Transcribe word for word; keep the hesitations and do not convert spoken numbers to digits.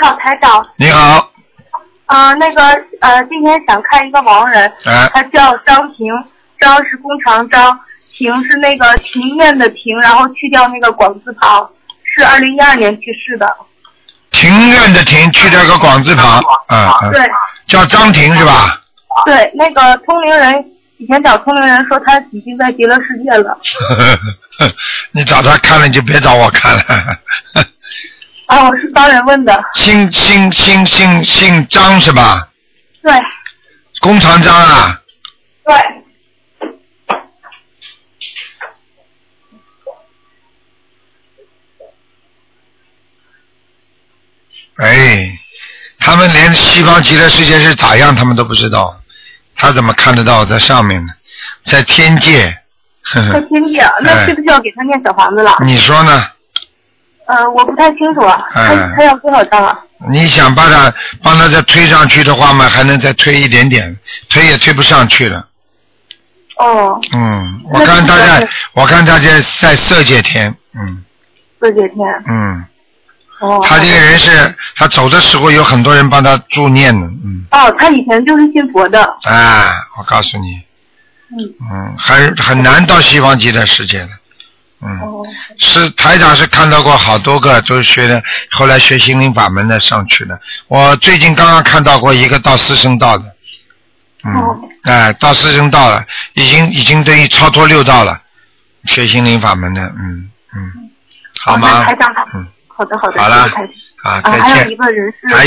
好，台长。 你好。 啊、呃，那个呃，今天想看一个亡人， 哎、 他叫张婷，张是弓长张，婷是那个庭院的庭，然后去掉那个广字旁，是二零一二年去世的。 庭院的庭去掉个广字旁，嗯嗯。 对。 叫张婷是吧？ 对，那个通灵人以前找通灵人说他已经在极乐世界了。 你找他看了就别找我看了。 啊，我是帮人问的。 姓姓姓姓张是吧？ 对。 弓长张啊？ 对。 哎，他们连西方极乐世界是咋样他们都不知道，他怎么看得到在上面呢？在天界。呵呵在天界，那是不是要给他念小房子了？ 你说呢？ 呃，我不太清楚啊，他、 嗯、 他要多少张啊？ 你想把他帮他再推上去的话嘛，还能再推一点点，推也推不上去了。 哦。 嗯，我看他在，我看他在在色界天，嗯。 色界天。 嗯。 哦。 他这个人是，他走的时候有很多人帮他助念的，嗯。 哦，他以前就是信佛的。 啊，我告诉你。 嗯。 嗯，很很难到西方极乐世界的。嗯， 哦、 是台长是看到过好多个，都是学的，后来学心灵法门的上去的。我最近刚刚看到过一个到四圣道的，嗯，哎、哦，到四圣道了，已经已经等于超脱六道了，学心灵法门的，嗯嗯，好吗？ 哦、台长好， 嗯， 好的好的， 好了， 好， 啊，再见。 啊，还有一个人是。